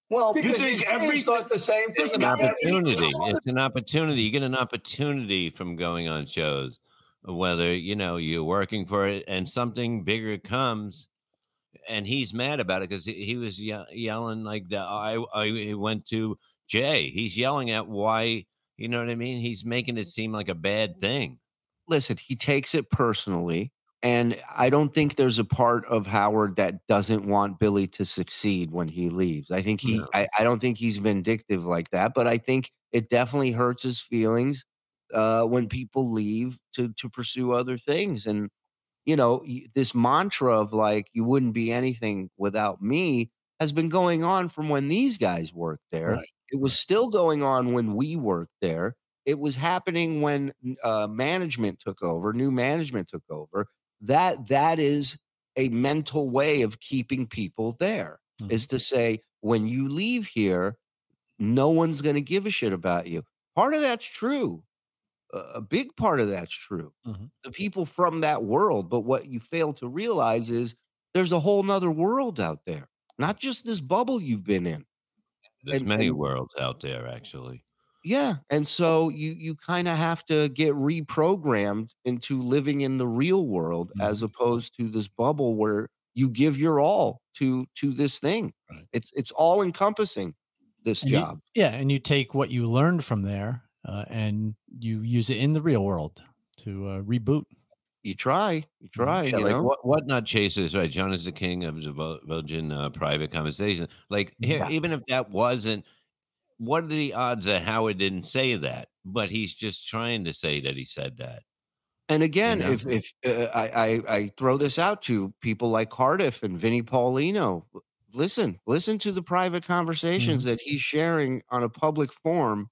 Well, You Because think these every- every thought the same thing It's an about every- opportunity. It's an opportunity. You get an opportunity from going on shows, whether you know you're working for it and something bigger comes. And he's mad about it because he, he was ye- yelling like that. I I went to Jay. He's yelling at why. You know what I mean? He's making it seem like a bad thing. Listen, he takes it personally. And I don't think there's a part of Howard that doesn't want Billy to succeed when he leaves. I think he, No. I, I don't think he's vindictive like that, but I think it definitely hurts his feelings uh, when people leave to to pursue other things. And you know, y- this mantra of like you wouldn't be anything without me has been going on from when these guys worked there. Right. It was still going on when we worked there. It was happening when uh, management took over, new management took over. That that is a mental way of keeping people there. Mhm. Is to say when you leave here, no one's going to give a shit about you. Part of that's true. A a big part of that's true. Mhm. The people from that world. But what you fail to realize is there's a whole nother world out there, not just this bubble you've been in. There's And- many and- worlds out there, actually. Yeah. And so you you kind of have to get reprogrammed into living in the real world as opposed to this bubble where you give your all to to this thing. Right. It's it's all encompassing, this And you- job. yeah, and you take what you learned from there uh, and you use it in the real world to uh, reboot. You try, you try, Yeah, you like know. what what not chasers, right? John is the king of the Vul- Virgin uh, private conversation. Like here, Yeah. even if that wasn't, what are the odds that Howard didn't say that? But he's just trying to say that he said that. And again, know? if if uh, I, I I throw this out to people like Cardiff and Vinnie Paulino, listen, listen to the private conversations that he's sharing on a public forum.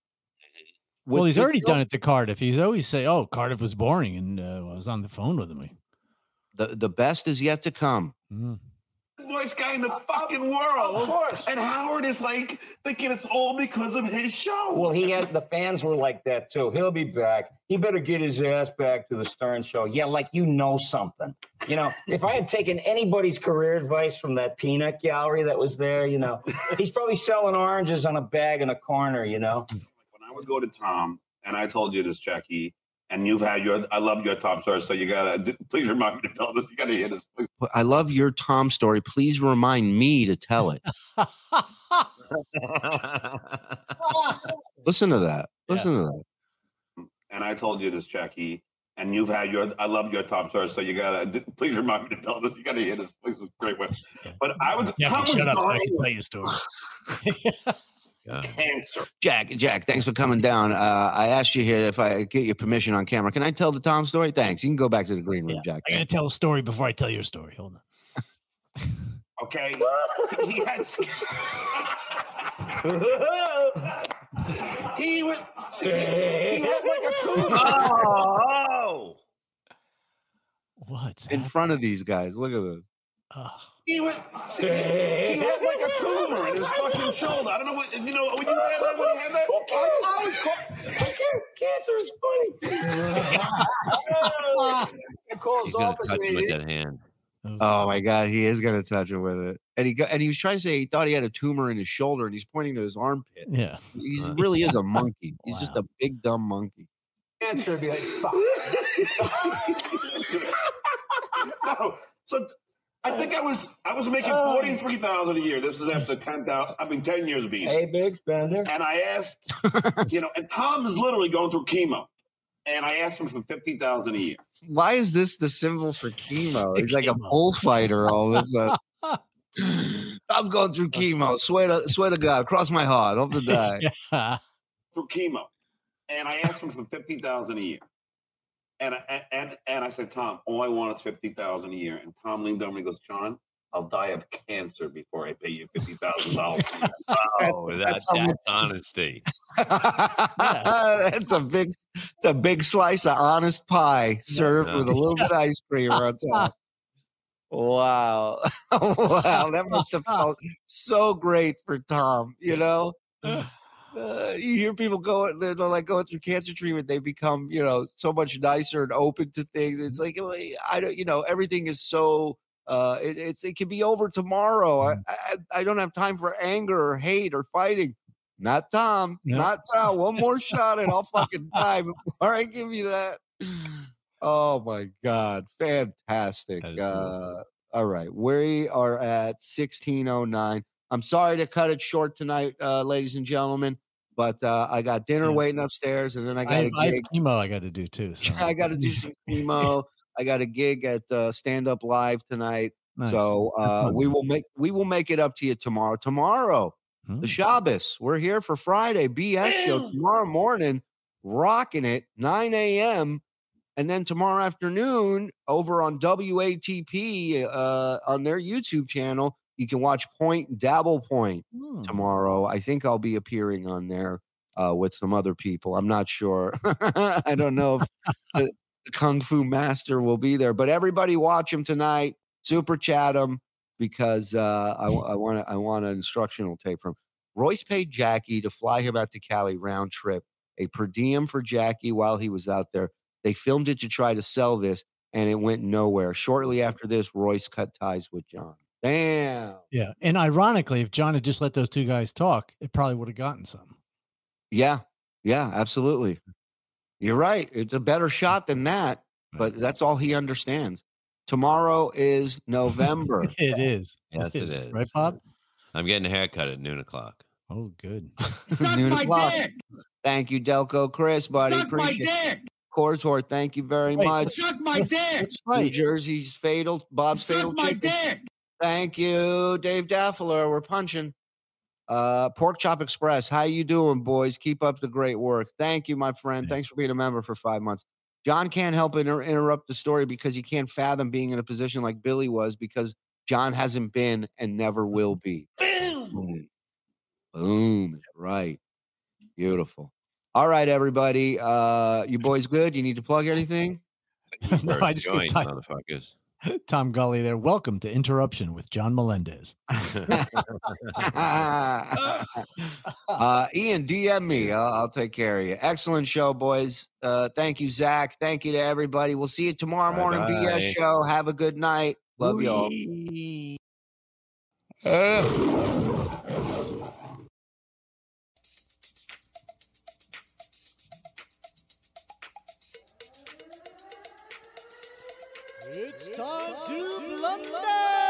Well, with- he's with already Bill. done it to Cardiff. He's always say, "Oh, Cardiff was boring," and uh, I was on the phone with him. The the best is yet to come. Mm. Voice guy in the fucking world. Of course. And Howard is like thinking it's all because of his show. Well, he had the fans were like that too. He'll be back. He better get his ass back to the Stern Show. Yeah, like you know something. You know, if I had taken anybody's career advice from that peanut gallery that was there, you know, he's probably selling oranges on a bag in a corner. You know. when I would go to Tom, and I told you this, Jackie, and you've had your, I love your top story, so you gotta, please remind me to tell this. You gotta hear this. Please. I love your Tom story. Please remind me to tell it. Listen to that. Listen to that. And I told you this, Jackie, and you've had your, I love your top story, so you gotta, please remind me to tell this. You gotta hear this. This is a great one. But I would, Yeah, Tom was shut up. I dying can of tell you a story. Yeah. cancer. Jack, Jack, thanks for coming down. Uh, I asked you here if I get your permission on camera. Can I tell the Tom story? Thanks. You can go back to the green room, Yeah, Jack. I got to tell a story before I tell your story. Hold on. Okay. He had, he was, he had like a tumor. Oh, What's In that? front of these guys. Look at this. Oh, He was, he had like a tumor in his fucking shoulder. I don't know what, you know, when you had that, when he had that. Who cares? Who cares? Cancer is funny. He calls he's gonna office touch and him with he, that hand. Oh my God, he is gonna touch him with it. And he got, and he was trying to say he thought he had a tumor in his shoulder, and he's pointing to his armpit. yeah. He Uh, really is a monkey. He's just Wow. a big dumb monkey. answer would be like, fuck. No, so th- I think I was I was making forty three thousand a year. This is after ten thousand. I mean, ten years being. Hey, Big Spender. And I asked, you know, and Tom is literally going through chemo, and I asked him for fifty thousand a year. Why is this the symbol for chemo? He's like a Chemo. bullfighter all of a sudden. I'm going through chemo. Swear to swear to God, cross my heart, hope to die. Yeah. Through chemo, and I asked him for fifty thousand a year. And I, and and I said, Tom, all I want is fifty thousand a year. And Tom leaned over and he goes, John, I'll die of cancer before I pay you fifty thousand dollars. Oh, that, that's how that's much- honesty. That's a big, it's a big slice of honest pie served Yeah. with a little bit of ice cream on top. Wow, wow, that must have felt so great for Tom. You know, uh, you hear people going, they're like going through cancer treatment. They become, you know, so much nicer and open to things. It's like I don't, you know, everything is so Uh, it, it's it could be over tomorrow. I, I I don't have time for anger or hate or fighting. Not Tom. Nope. Not Tom. One more shot and I'll fucking die before I give you that. Oh my God. Fantastic. That is Uh, all right. We are at sixteen oh nine. I'm sorry to cut it short tonight, uh, ladies and gentlemen, but uh, I got dinner Yeah. waiting upstairs and then I got I, a I have gig. chemo I got to do too. So. I got to do some chemo. I got a gig at uh, Stand Up Live tonight. Nice. So Have uh, fun. we will make we will make it up to you tomorrow. Tomorrow, Hmm. the Shabbos. We're here for Friday B S show tomorrow morning, rocking it nine a.m. and then tomorrow afternoon over on W A T P uh, on their YouTube channel, you can watch Point Dabble Point Hmm. tomorrow. I think I'll be appearing on there uh, with some other people. I'm not sure. I don't know if the, the Kung Fu Master will be there, but everybody watch him tonight. Super chat him because uh, I, I want I want an instructional tape from Royce paid Jackie to fly him out to Cali round trip, a per diem for Jackie while he was out there. They filmed it to try to sell this, and it went nowhere. Shortly after this, Royce cut ties with John. Damn. Yeah. And ironically, if John had just let those two guys talk, it probably would have gotten some. Yeah. Yeah, absolutely. You're right. It's a better shot than that, but that's all he understands. Tomorrow is November. It is. Yes, it is. Right, Bob? I'm getting a haircut at noon o'clock. Oh, good. Suck Noon my o'clock. dick. Thank you, Delco Chris, buddy. Suck my Appreciate it. dick. Corsor, thank you very Wait, much. Suck my dick. That's New right. Jersey's fatal, Bob's fatal Suck my chicken. dick. Thank you, Dave Daffler. We're punching. Uh, Pork Chop Express. How you doing, boys? Keep up the great work. Thank you, my friend. Thanks for being a member for five months. John can't help inter- interrupt the story because he can't fathom being in a position like Billy was because John hasn't been and never will be. Boom. Boom. Right. Beautiful. All right, everybody. Uh, you boys good? You need to plug anything? No, I just Join, gave Tom, motherfuckers. Tom Gully there. Welcome to Interruption with John Melendez. uh, Ian, D M me. I'll, I'll take care of you. Excellent show, boys. Uh, thank you, Zach. Thank you to everybody. We'll see you tomorrow morning. B S Bye-bye. show. Have a good night. Love you all. It's time to blunder!